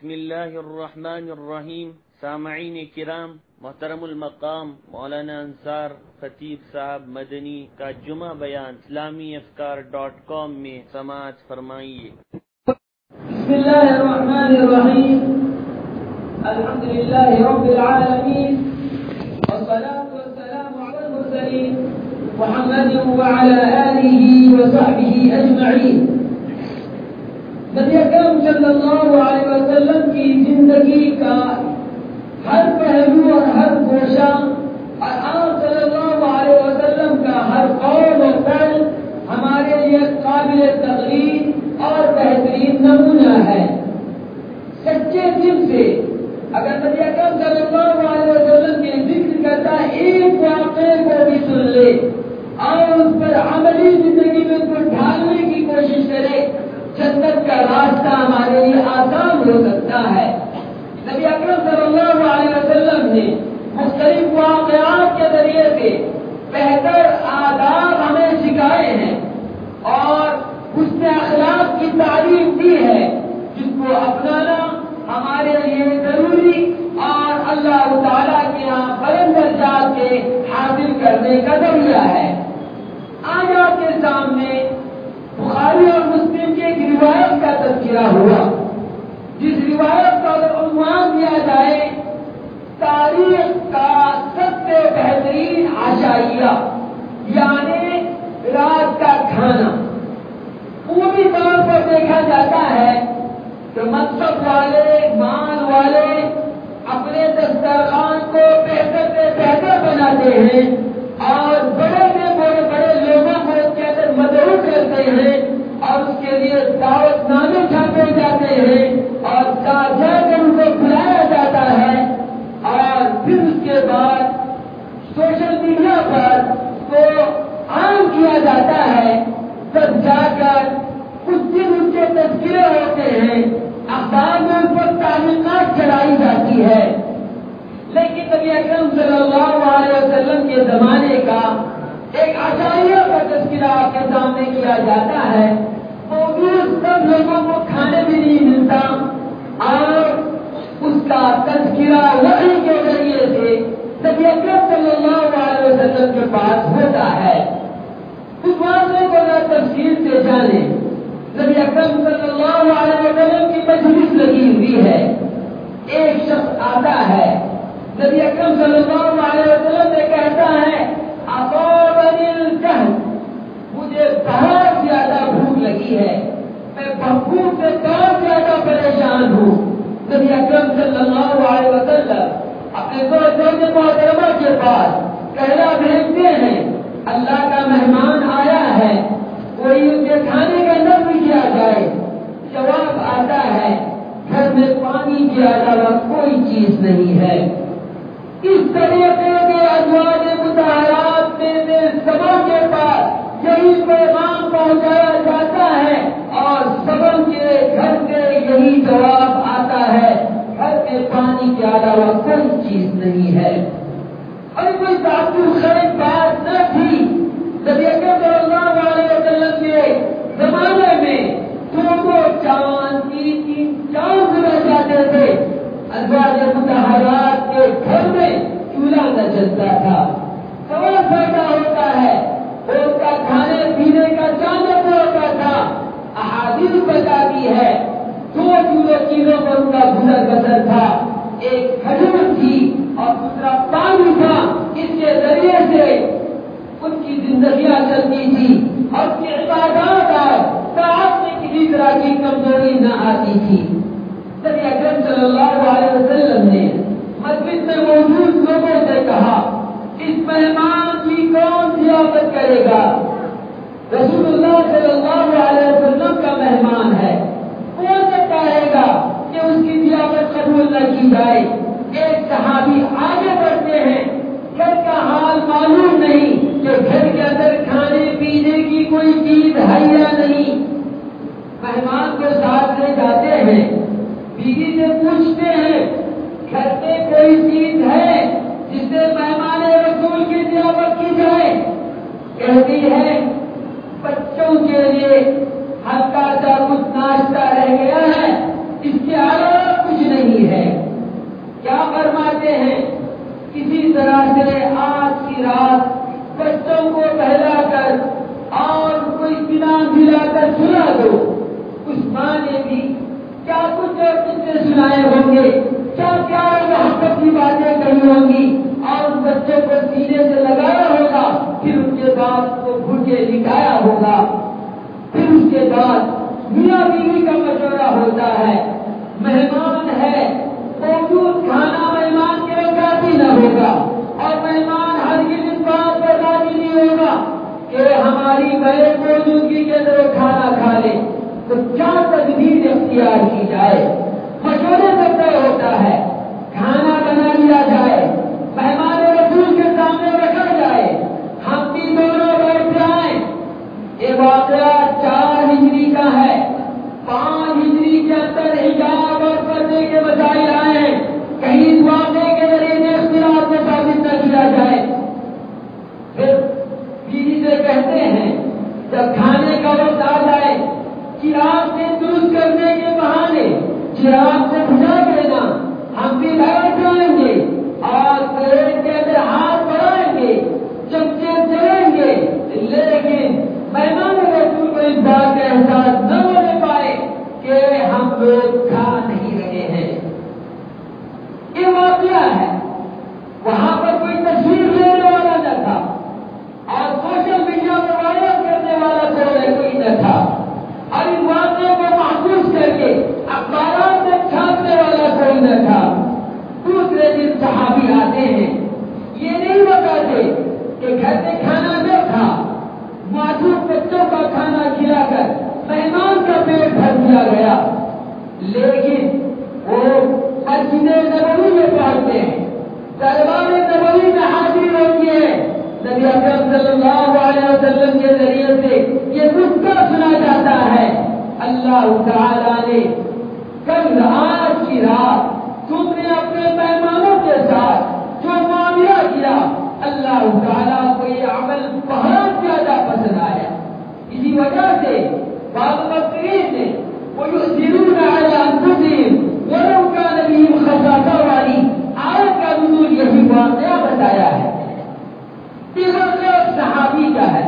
بسم اللہ الرحمن الرحیم. سامعین کرام، محترم المقام مولانا انصار خطیب صاحب مدنی کا جمعہ بیان اسلامیافکار.com میں سماعت فرمائیے. بسم اللہ الرحمن الرحیم. الحمدللہ رب العالمین والصلاة والسلام علی المرسلین محمد وعلى آلہ وصحبہ اجمعین. نبی اکرم صلی اللہ علیہ وسلم کی زندگی کا ہر پہلو اور ہر گوشہ اور آپ صلی اللہ علیہ وسلم کا ہر قول و فعل ہمارے لیے قابل تقلید اور بہترین نمونہ ہے. سچے دل سے اگر نبی اکرم صلی اللہ علیہ وسلم کے ذکر کرتا ایک واقعے کو بھی سن لے اور اس پر عملی زندگی میں اس کو ڈھالنے کی کوشش کرے، جنت کا راستہ ہمارے لیے آسان ہو سکتا ہے. نبی اکرم صلی اللہ علیہ وسلم نے مختلف واقعات کے ذریعے سے بہتر آداب ہمیں سکھائے ہیں اور اس نے اخلاق کی تعلیم دی ہے جس کو اپنانا ہمارے لیے ضروری اور اللہ تعالیٰ کے یہاں بلند درجات کے حاصل کرنے کا ذریعہ ہے. آج آپ کے سامنے بخاری اور مسلم کی ایک روایت کا تذکرہ ہوا، جس روایت کا اگر عنوان دیا جائے تاریخ کا سب سے بہترین عشائیہ، یعنی رات کا کھانا. پوری طور پر دیکھا جاتا ہے کہ منصب والے، مال والے اپنے دسترخوان کو بہتر سے بہتر بناتے ہیں اور بڑے سے بڑے لوگوں کو اس کے اندر مدعو کرتے ہیں اور اس کے لیے دعوت نامے چھاپے جاتے ہیں اور جا کر ان کو بلایا جاتا ہے اور پھر اس کے بعد سوشل میڈیا پر کو عام کیا جاتا ہے. تب جا کر کچھ دن ان کے تذکرے ہوتے ہیں، اخبار میں ان پر تعلیمات چلائی جاتی ہے. لیکن نبی اکرم صلی اللہ علیہ وسلم کے زمانے کا ایک عشائیہ کا تذکرہ آپ کے سامنے کیا جاتا ہے. موجود سب لوگوں کو کھانے بھی نہیں ملتا اور اس کا تذکرہ وحی کے ذریعے سے نبی اکرم صلی اللہ علیہ وسلم کے پاس ہوتا ہے. اس واقعے کو نہ تفصیل سے جانے. نبی اکرم صلی اللہ علیہ وسلم کی مجلس لگی ہوئی ہے. ایک شخص آتا ہے، نبی اکرم صلی اللہ علیہ وسلم سے کہتا ہے اصابنی الجهد، مجھے بہت زیادہ بھوک لگی ہے، میں بھوک سے بہت زیادہ پریشان ہوں. نبی اکرم صلی اللہ علیہ وسلم اپنے زوج محترمہ کے پاس کہنا بھیجتے ہیں اللہ کا مہمان آیا ہے، کوئی اسے کھانے کا نظر کیا جائے. جواب آتا ہے گھر میں پانی کے علاوہ کوئی چیز نہیں ہے. اس طریقے کے ازواج مطہرات میں سے سبا کے پاس یہی پیغام پہنچایا جاتا ہے اور سبا کے گھر سے یہی جواب آتا ہے گھر میں پانی کے علاوہ کوئی چیز نہیں ہے. اور کوئی تعجب خیز بات نہ تھی. نبی اکرم صلی اللہ علیہ وسلم کے زمانے میں دو چاند تین چاند گزر جاتے تھے، ازواج مطہرات کے گھر میں چولہا نہ چلتا تھا. سوال پیدا ہوتا ہے ان کا کھانے پینے کا چاند ہوتا تھا. احادیث بتاتی ہے 2 چیزوں پر ان کا گزر بسر تھا، ایک کھجور تھی اور دوسرا پانی تھا. اس کے ذریعے سے ان کی زندگیاں چلتی تھی اور ان کی عبادات اور طاعت میں کسی طرح کی کمزوری نہ آتی تھی. نبی اکرم صلی اللہ علیہ وسلم نے مسجد میں موجود لوگوں سے کہا اس مہمان کی کون ضیافت کرے گا؟ رسول اللہ صلی اللہ علیہ وسلم کا مہمان ہے، کون سے کہے گا کہ اس کی ضیافت قبول نہ کی جائے؟ ایک صحابی آگے بڑھتے ہیں، گھر کا حال معلوم نہیں کہ گھر کے اندر کھانے پینے کی کوئی چیز ہے یا نہیں. مہمان کو ساتھ لے جاتے ہیں، بیوی سے پوچھتے ہیں گھر میں کوئی چیز ہے جس سے مہمان رسول کی ضیافت کی جائے؟ کہتی ہے بچوں کے لیے ہلکا سا کچھ ناشتہ رہ گیا ہے، اس کے علاوہ کچھ فرماتے ہیں کسی طرح سے آج کی رات بچوں کو بہلا کر اور کوئی اطمینان دلا کر سنا دو. اس ماں نے بھی کیا کچھ قصے سنائے ہوں گے, کیا پیار محبت کی باتیں کہی ہوں گی اور اس بچوں کو سینے سے لگایا ہوگا, پھر اس کے بعد وہ بھوکے لکھایا ہوگا. پھر اس کے بعد میاں بیوی کا مشورہ ہوتا ہے, مہمان ہے موجود کھانا مہمان کے کافی نہ ہوگا اور مہمان ہر اس بات پر راضی نہیں ہوگا کہ ہماری غیر موجودگی کے اندر کھانا کھا لے, تو کیا تدبیر اختیار کی جائے. مشورے سے طے ہوتا ہے کھانا بنا لیا جائے, مہمان رسول کے سامنے رکھا جائے, ہم بھی دونوں بیٹھ جائیں. یہ واقعہ 4 ہجری کا ہے. 5 ہجری کے اندر حجاب اور پردے کے مسائل آئے ہیں. کہیں اس واقعے کے ذریعے اختلاف کو ثابت نہ کیا جائے. پھر بیوی سے کہتے ہیں جب کھانے کا وقت آ جائے چراغ سے درست کرنے کے بہانے چراغ کو بجھا دینا, ہم بھی بیٹھ جائیں گے اور پلیٹ کے اندر ہاتھ بڑھائیں گے, چمچے چلیں گے, لیکن مہمان رسول کو اس بات کا احساس نہ ہونے پائے کہ ہم لوگ کھا نہیں رہے ہیں. یہ واقعہ ہے. وہاں پر کوئی تصویر لینے والا نہ تھا اور سوشل میڈیا پر وائرل کرنے والا کوئی نہ تھا, اور اس واقعے کو محسوس کر کے اخبارات میں چھاپنے والا کوئی نہ تھا. دوسرے دن صحابی آتے ہیں, یہ نہیں بتاتے کہ گھر میں کھانا نہ تھا, معذور بچوں کا کھانا کھلا کر مہمان کا پیٹ بھر دیا گیا, لیکن وہ مسجد نبوی میں پہنچتے ہیں, دربار نبوی میں حاضر ہوتی ہے. نبی اکرم صلی اللہ علیہ وسلم کے ذریعے سے یہ نسخہ سنا جاتا ہے, اللہ تعالیٰ نے کل آج کی رات تم نے اپنے مہمانوں کے ساتھ جو معاملہ کیا, اللہ تعالیٰ کو یہ عمل بہت زیادہ پسند آیا. اسی وجہ سے بعض مفسرین نے وَيُؤْثِرُونَ عَلَىٰ أَنفُسِهِمْ وَلَوْ كَانَ بِهِمْ خَصَاصَةٌ والی آیت کا نزول یہی واقعہ بتایا ہے. صحابی کا ہے,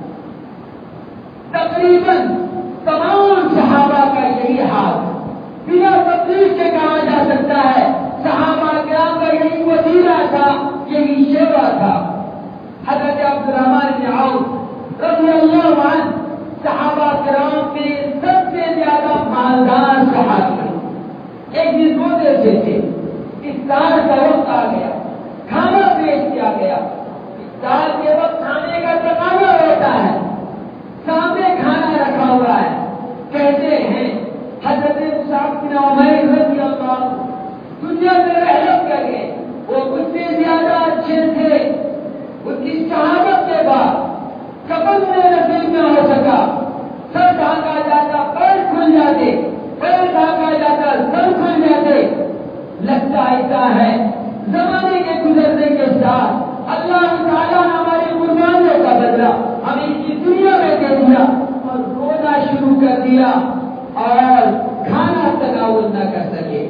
تقریباً تمام صحابہ کا یہی حال, بنا تفصیل کے کہا جا سکتا ہے صحابہ کرام کا یہی وسیلہ تھا, یہی شیوا تھا. حضرت عبدالرحمن بن عوف رضی اللہ عنہ صحابہ کرام میں سب سے زیادہ مالدار صحابی. ایک دن روزے سے تھے, افطار کا وقت آ گیا, کھانا پیش کیا گیا. افطار کے وقت کھانے کا تقاضا ہوتا ہے, سامنے کھانا رکھا ہوا ہے. کہتے ہیں حضرت مصعب بن عمیر رضی اللہ عنہ دنیا میں رحلت کر گئے, وہ مجھ سے زیادہ اچھے تھے. ان کی شہادت کے بعد کفن میں نصیب نہ ہو سکا, سر ڈھانکا جاتا پیر کھل جاتے, پیر ڈھانکا جاتا سر کھل جاتے. لگتا ایسا ہے زمانے کے گزرنے کے ساتھ اللہ تعالیٰ نے ہماری قربانیوں کا بدلہ ہمیں اس دنیا میں دے دیا اور رونا شروع کر دیا اور کھانا تناول نہ کر سکے.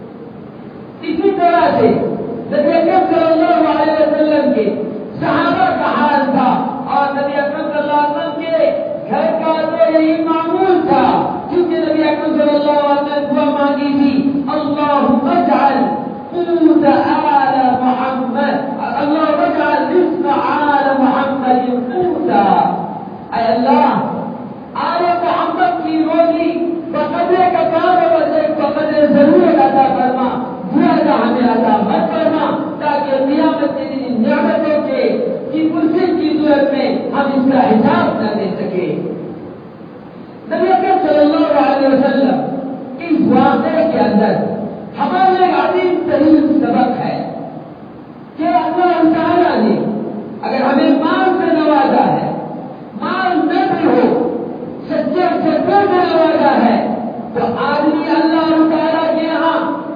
اسی طرح سے نبی اکرم صلی اللہ علیہ وسلم کے صحابہ کا حال تھا, اور نبی اکرم صلی اللہ علیہ وسلم کے گھر کا تو یہی معمول تھا, کیونکہ نبی اکرم صلی اللہ علیہ وسلم دعا مانگی تھی, اللہم اجعل قوت آل محمد, اللہم اجعل رزق آل محمد قوتا, اے اللہ آل محمد کی روزی بقدر کا کام بقدر ضرورت عطا فرما, زیادہ ہمیں عطا مت فرما, تاکہ قیامت کے دن نعمتوں کے کی فرصت کی صورت میں ہم اس کا حساب نہ دے سکے. نبی اکرم صلی اللہ علیہ وسلم اس واقعے کے اندر ہمارے عظیم ترین سبق ہے کہ اللہ تعالیٰ نے اگر ہمیں مال سے نوازا ہے, مال نہ بھی ہو سچے سچوں سے نوازا ہے, تو آدمی اللہ تعالیٰ کے یہاں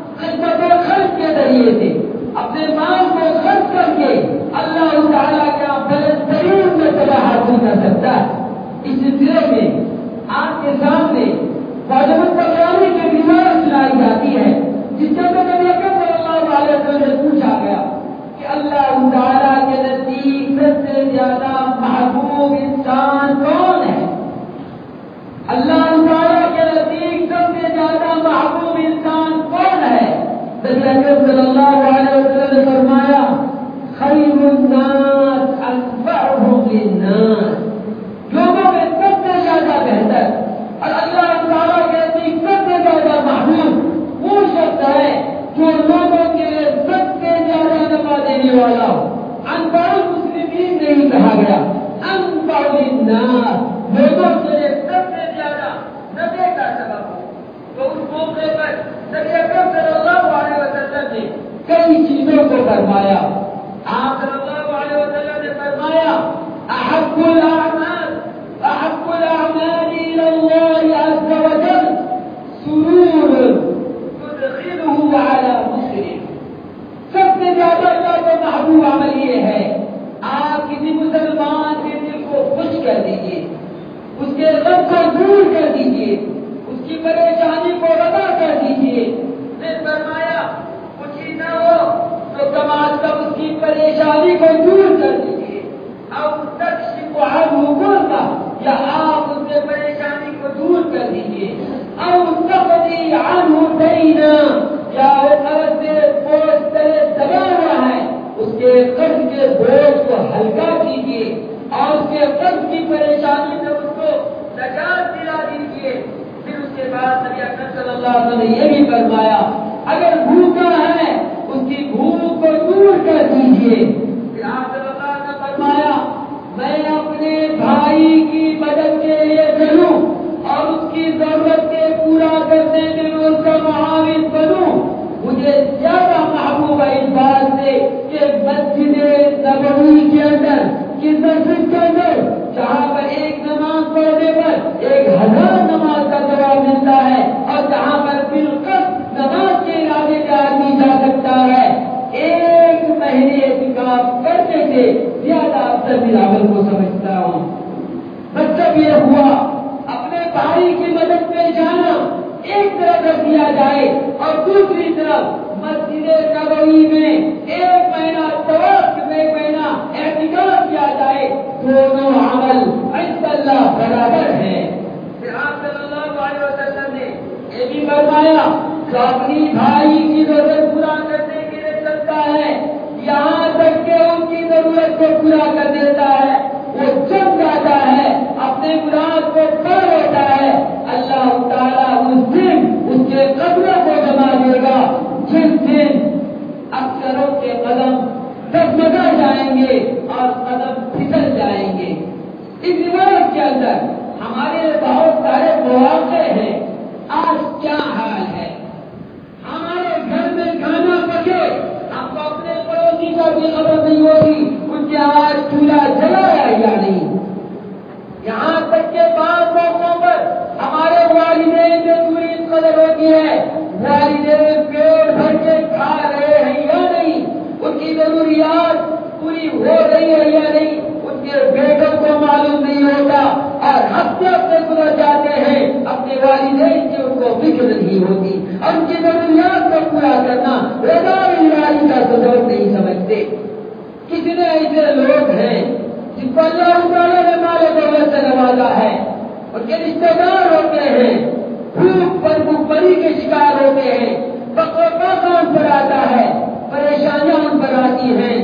خرچ کے ذریعے سے اپنے مال کو خرچ کر کے اللہ تعالیٰ کے یہاں بلند ترین مرتبہ حاصل کر سکتا ہے. اللہ علیہ وسلم نے فرمایا خیر الناس انفعهم للناس، لوگوں میں سب سے زیادہ بہتر اور اللہ تعالیٰ کے نزدیک سب سے زیادہ محبوب وہ شخص ہے جو لوگوں کے لیے سب سے زیادہ نفع دینے والا ہو۔ انفع المسلمین نہیں کہا گیا، انفع للناس، لوگوں کے لیے سب سے زیادہ نفع کا سبب ہو۔ تو اس موقع پر نبی اکرم صلی اللہ علیہ وسلم نے کئی چیزوں کو فرمایا۔ آپ صلی اللہ علیہ وسلم نے فرمایا احب الاعمال الى الله عز وجل سرور تدخله على مسلم، سب سے زیادہ اللہ کو محبوب عمل یہ ہے آپ کسی مسلمان کے دل کو خوش کر دیجیے، اس کے غم کو دور کر دیجیے، اس کی پریشانی کو رفع کر دیجیے۔ پھر فرمایا کچھ ہی نہ ہو تو کم از کم اس کی پریشانی کو دور کر دیجیے، اب تکشف عنہ کربہ، یا آپ اس سے پریشانی کو دور کر دیجیے، او تقضی عنہ دینا، یا وہ قرض سے بوجھ تلے دبا ہوا ہے اس کے قرض کے بوجھ کو ہلکا کیجیے اور اس کے قرض کی پریشانی سے اس کو نجات دلا دیجیے۔ پھر اس کے بعد نبی اکرم صلی اللہ علیہ وسلم نے یہ بھی فرمایا اگر بھوکا ہے اس کی بھوک کو دور کر دیجیے۔ پھر آپ صلی اللہ علیہ وسلم نے فرمایا میں اپنے بھائی کی مدد کے لیے چلوں اور اس کی ضرورت کے پورا کرنے میں میں اس کا معاون بنوں، مجھے زیادہ محبوب ہے اس بات سے کہ مسجد نبوی کے اندر کس مسجد کے اندر جہاں پر ایک نماز پڑھنے پر 1000 نماز کا ثواب ملتا ہے اور جہاں پر بالکل نماز کے ارادے سے آدمی جا سکتا ہے، 1 مہینے اعتکاف کرنے سے زیادہ افضل اس عمل کو سمجھتا ہوں۔ مطلب یہ ہوا اپنے بھائی کی مدد میں جانا ایک طرف رکھ دیا جائے اور دوسری طرف مسجد نبوی میں 1 مہینہ طواف، 1 مہینہ اعتکاف کیا جائے، دونوں عمل عند اللہ برابر ہیں۔ پھر آپ صلی اللہ علیہ وسلم نے یہ بھی فرمایا جو اپنی بھائی کی ضرورت پورا کرنے کے لیے چلتا ہے یہاں تک کہ ان کی ضرورت کو پورا کر دیتا ہے، وہ جم جاتا ہے، اپنے مراد کو پا لیتا ہے، اللہ تعالیٰ اس دن اس کے قدموں کو جما دے گا جس دن اکثروں کے قدم ڈگمگا جائیں گے اور قدم پھسل جائیں گے۔ اس روایت کے اندر ہمارے بہت سارے مواقع ہیں۔ آج کیا حال ہے، ہمارے گھر میں کھانا پکے ہم کو اپنے پڑوسی کا بھی خبر نہیں ہوگی ان کے آج چولہا جلایا یا نہیں۔ یہاں تک کہ بعض موقعوں پر ہمارے والدین سے دوری اس قدر ہوتی ہے، والدین پیٹ بھر کے کھا رہے ہیں یا نہیں، ان کی ضروریات پوری ہو رہی ہے یا نہیں، ان کے بیٹوں کو معلوم نہیں ہوتا اور ہفتے ہفتے گزر جاتے ہیں اپنے والدین کی ان کو فکر نہیں ہوتی اور ان کی ضروریات کو پورا کرنا روزانہ کا ضرور نہیں سمجھتے۔ کتنے ایسے لوگ ہیں جن کو اللہ تعالیٰ نے مال و دولت سے نوازا ہے، ان کے رشتے دار ہوتے ہیں، بھوک پر بھوکمری کے شکار ہوتے ہیں، فقر و فاقہ ان پر آتا ہے، پریشانیاں ان پر آتی ہیں،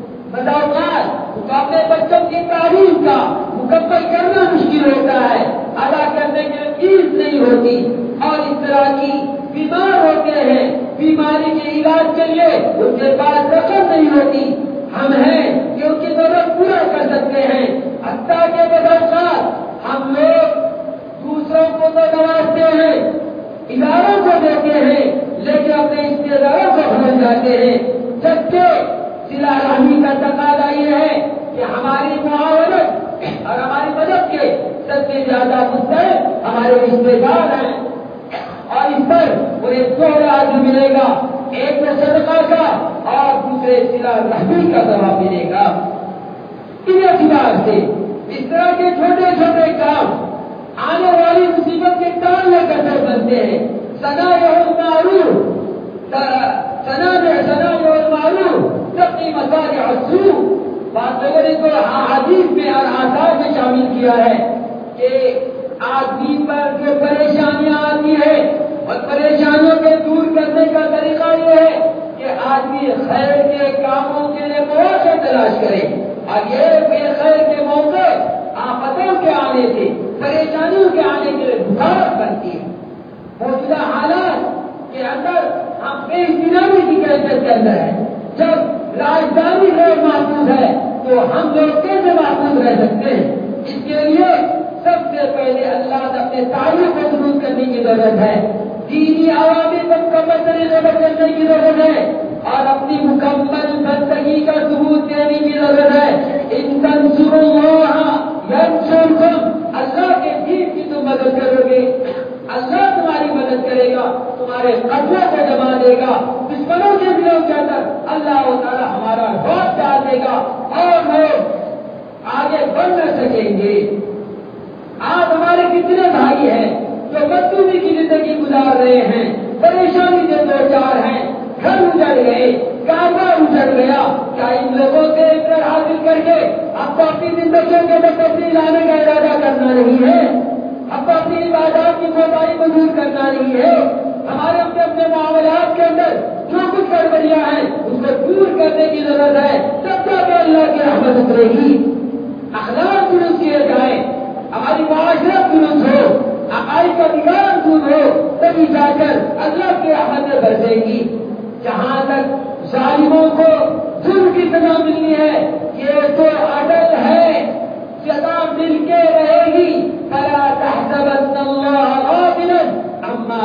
بتاؤ اپنے بچوں کی تعلیم کا مکمل کرنا مشکل ہوتا ہے، ادا کرنے کے لیے فیس نہیں ہوتی اور اس طرح کی بیمار ہوتے ہیں، بیماری کے علاج کے لیے ان کے پاس رقم نہیں ہوتی۔ ہم ہیں کہ ان کی ضرورت پورا کر سکتے ہیں، حتیٰ کہ بذوقات ہم لوگ دوسروں کو تو نوازتے ہیں، اداروں کو دیتے ہیں، لیکن اپنے رشتے داروں کو بھول جاتے ہیں، جبکہ صلہ رحمی کا تقاضا یہ ہے کہ ہماری معاونت اور ہماری مدد کے سب سے زیادہ مستحق ہمارے رشتے دار ہیں اور اس پر انہیں 2 اجر ملے گا، ایک تو صدقہ کا اور دوسرے صلہ رحمی کا ثواب ملے گا۔ اس اعتبار سے اس طرح کے چھوٹے چھوٹے کام آنے والی مصیبت کے ٹالنے کا سبب بنتے ہیں۔ صنائع المعروف تقی مصالح السوء، بعض لوگوں نے تو حدیث میں اور آثار میں شامل کیا ہے کہ آدمی پر جو پریشانیاں آتی ہیں اور پریشانیوں کے دور کرنے کا طریقہ یہ ہے کہ آدمی کریں. اور یہ خیر کے موقع آفتوں کے آنے سے، پریشانیوں کے آنے کے لیے بخارت بنتی ہے. موجودہ حالات کے اندر ہم بے اطمینانی کی کیفیت کے اندر ہیں. جب راجدھانی غیر محفوظ ہے تو ہم لوگ کیسے محفوظ رہ سکتے ہیں؟ اس کے لیے سب سے پہلے اللہ سے اپنے تعلق کو درست کرنے کی ضرورت ہے. دینی عوامی پر مکمل طریقے پر چلنے کی ضرورت ہے اور اپنی مکمل بندگی کا ثبوت دینے کی ضرورت ہے. ان تنصروا اللہ ینصرکم، اللہ کے دین کی تم مدد کرو گے، اللہ تمہاری مدد کرے گا، تمہارے قدموں کو جما دے گا. دشمنوں کے دلوں کے اندر اللہ تعالیٰ ہمارا روپ ڈال دے گا اور لوگ آگے بڑھ نہ سکیں گے. آج ہمارے کتنے بھائی ہیں جو مزدوری کی زندگی گزار رہے ہیں، پریشانی سے دو چار ہیں، گھر اجڑ گئے، کاروبار اجڑ گیا. کیا ان لوگوں سے اقرار حاصل کر کے اب تو اپنی زندگیوں کے اندر تبدیل لانے کا ارادہ کرنا نہیں ہے؟ اب تو اپنی عبادات کی کوتاہی کو دور کرنا نہیں ہے؟ ہمارے اپنے معاملات کے اندر جو کچھ گڑبڑیاں ہیں اس کو دور کرنے کی ضرورت ہے. تب جا کے اللہ کی رحمت اترے گی. اخلاق درست کیے جائیں، ہماری معاشرت درست ہو، عقائد کا بگاڑ دور ہو، تبھی جا کر اللہ کی رحمت برسے گی. جہاں تک ظالموں کو ظلم کی سزا ملنی ہے، یہ تو اٹل ہے، سزا مل کے رہے گی. فلا تحسبن اللہ غافلا عما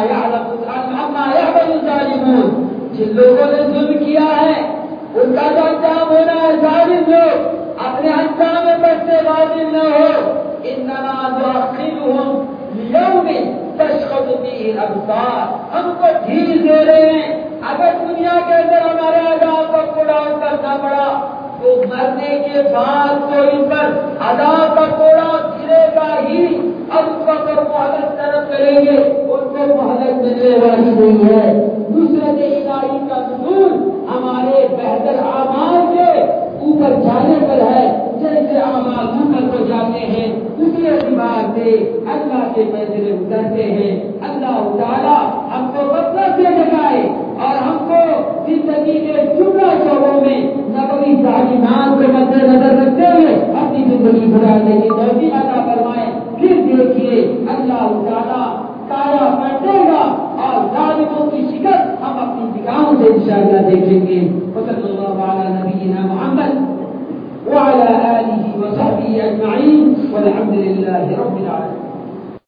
يعمل الظالمون. جن لوگوں نے ظلم کیا ہے ان کا جو انجام ہونا ہے، ظالم لوگ اپنے انجام میں بچتے غافل نہ ہو. انما نؤخرهم لیوم تشخص فیہ الابصار. ہم کو ڈھیل دے رہے ہیں. اگر دنیا کے اندر ہمارے عذاب کا کوڑا کرنا پڑا تو مرنے کے بعد تو ان پر عذاب کا کوڑا گرے گا ہی. اب اس وقت مہلت طلب کریں گے، ان کو مہلت ملنے والی نہیں ہے. نصرت الہی کا نزول ہمارے بہتر اعمال کے اوپر جانے پر ہے. جیسے اعمال اوپر کو جاتے ہیں اسی اعتبار سے اللہ کے فیصلے اترتے ہیں. اللہ تعالیٰ ہم کو غفلت سے جگائے اور ہم کو زندگی کے جملہ شعبوں میں نبوی تعلیمات کو مد نظر رکھتے ہوئے اپنی زندگی گزارنے کی توفیق عطا فرمائے. پھر دیکھیے اللہ تعالیٰ کایا پلٹے گا اور ظالموں کی شکست ہم اپنی نگاہوں سے انشاءاللہ دیکھیں گے. وصلی اللہ علی نبینا محمد وعلى آله وصحبه أجمعين والحمد لله رب العالمين.